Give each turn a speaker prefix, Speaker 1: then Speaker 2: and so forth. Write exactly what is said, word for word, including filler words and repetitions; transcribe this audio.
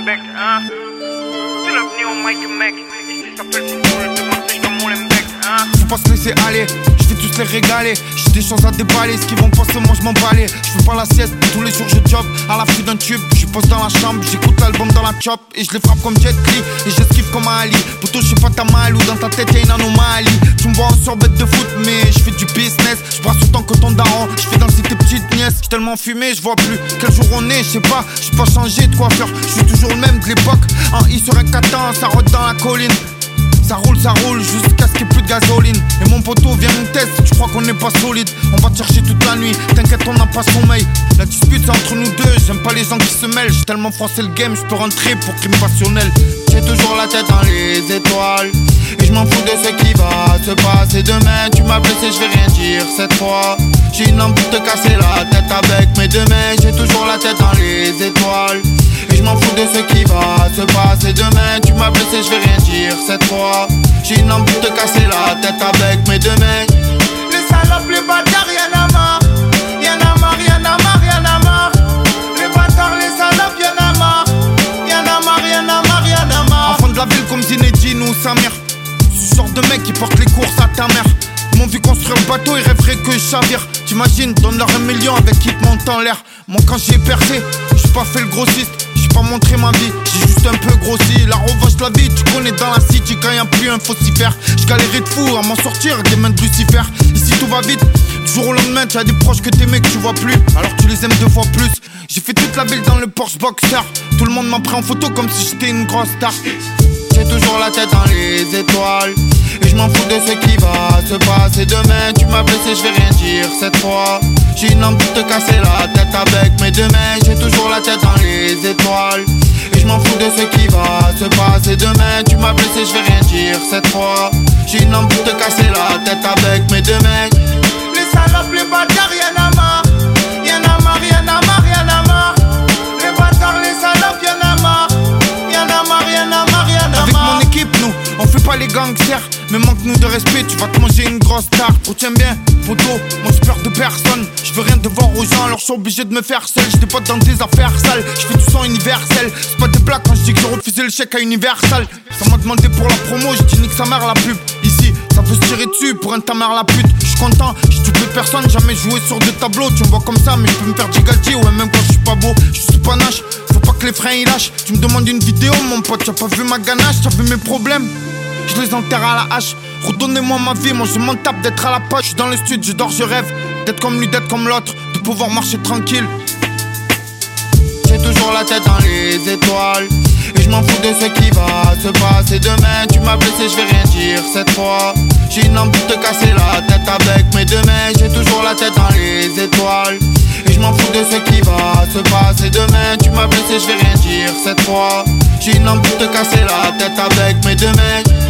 Speaker 1: Molenbeek, hein. C'est l'avenir au mic, mec. Ici ça fait le football, je demande si comme Molenbeek, hein.
Speaker 2: Faut pas se laisser aller, je vais tous les régaler. J'ai des choses à déballer, ce qu'ils vont penser, moi je m'en bats. Je fais pas la sieste, tous les jours je job à la fin d'un tube. Je pose dans la chambre, j'écoute l'album dans la chop. Et je les frappe comme Jet Li, et j'esquive comme Ali. Poto, je suis pas ta mal ou dans ta tête y'a une anomalie. Tu me vois en sorbette de foot, mais je fais du business. Je brasse autant que ton daron, je fais danser tes petites nièces. J'suis tellement fumé, je vois plus quel jour on est, je sais pas. J'suis pas changé de coiffeur, je suis toujours le même de l'époque. En I sur un quatre-ans, ça rôde dans la colline. Ça roule, ça roule, jusqu'à ce qu'il n'y ait plus de gasoline. Et mon poteau vient nous tester, tu crois qu'on n'est pas solide. On va te chercher toute la nuit, t'inquiète on n'a pas sommeil. La dispute c'est entre nous deux, j'aime pas les gens qui se mêlent. J'ai tellement froissé le game, je peux rentrer pour crime passionnel. J'ai toujours la tête dans les étoiles, et je m'en fous de ce qui va se passer demain. Tu m'as blessé, je vais rien dire cette fois. J'ai une envie de te casser la tête avec mes deux mains. J'ai toujours la tête dans les étoiles, et je m'en fous de ce qui va se passer demain. Tu m'as blessé, je vais rien dire cette fois. J'ai une envie de te casser la tête avec mes deux mains.
Speaker 3: Les salopes, les bâtards, y'en a marre. Y'en a marre, y'en a marre, y'en a marre. Les bâtards, les salopes, y'en a marre. Y'en a marre, y'en a marre, y'en a marre.
Speaker 2: Enfant de la ville comme Zinedine ou Samir. Ce genre de mec qui porte les courses à ta mère. Ils m'ont vu construire le bateau, ils rêveraient que je chavire. T'imagines, donne-leur un million avec qui te monte en l'air. Moi quand j'ai percé, j'ai pas fait le grossiste. J'ai pas montré ma vie, j'ai juste un peu grossi. La revanche de la vie, tu connais dans la city. Quand y'a plus un faucifère, j'galérais de fou à m'en sortir des mains de Lucifer. Ici tout va vite, du jour au lendemain t'as des proches que t'aimais que tu vois plus. Alors tu les aimes deux fois plus. J'ai fait toute la ville dans le Porsche Boxer. Tout le monde m'a pris en photo comme si j'étais une grosse star. J'ai toujours la tête dans les étoiles, et je m'en fous de ce qui va se passer demain. Tu m'as blessé, je vais rien dire cette fois. J'ai une envie de te casser la tête avec mes deux mains. J'ai toujours la tête dans les étoiles, et je m'en fous de ce qui va se passer demain. Tu m'as blessé, je vais rien dire cette fois. J'ai une envie de te casser la tête avec mes deux mains.
Speaker 3: Les salopes, les bâtards, y'en a marre. Y'en a marre, y'en a marre, y'en a marre. Les bâtards, les salopes, y'en a marre. Y'en a marre, y'en a marre, y'en a marre.
Speaker 2: Avec mon équipe, nous, on fait pas les gangsters. Mais manque-nous de respect, tu vas te manger une grosse tarte. Retiens bien, poteau, moi j'ai peur de personne. Je veux rien devoir aux gens, alors je suis obligé de me faire seul. J'étais pas dans des affaires sales, je fais du son universel. C'est pas des blagues quand je dis que j'ai refusé le chèque à Universal. Ça m'a demandé pour la promo, j'ai dit nique sa mère la pub. Ici, ça veut se tirer dessus pour un ta mère la pute. Je suis content, j'ai tué personne, jamais joué sur deux tableaux. Tu me vois comme ça, mais je peux me faire gigaldi, ouais, même quand je suis pas beau. Je suis sous panache, faut pas que les freins y lâchent. Tu me demandes une vidéo, mon pote, t'as pas vu ma ganache, t'as vu mes problèmes. Je les enterre à la hache. Redonnez-moi ma vie, moi je m'en tape d'être à la page. Je suis dans le studio, je dors, je rêve d'être comme lui, d'être comme l'autre, de pouvoir marcher tranquille. J'ai toujours la tête dans les étoiles, et je m'en fous de ce qui va se passer demain. Tu m'as blessé, je vais rien dire cette fois. J'ai une envie de te casser la tête avec mes deux mains. J'ai toujours la tête dans les étoiles, et je m'en fous de ce qui va se passer demain. Tu m'as blessé, je vais rien dire cette fois. J'ai une envie de te casser la tête avec mes deux mains.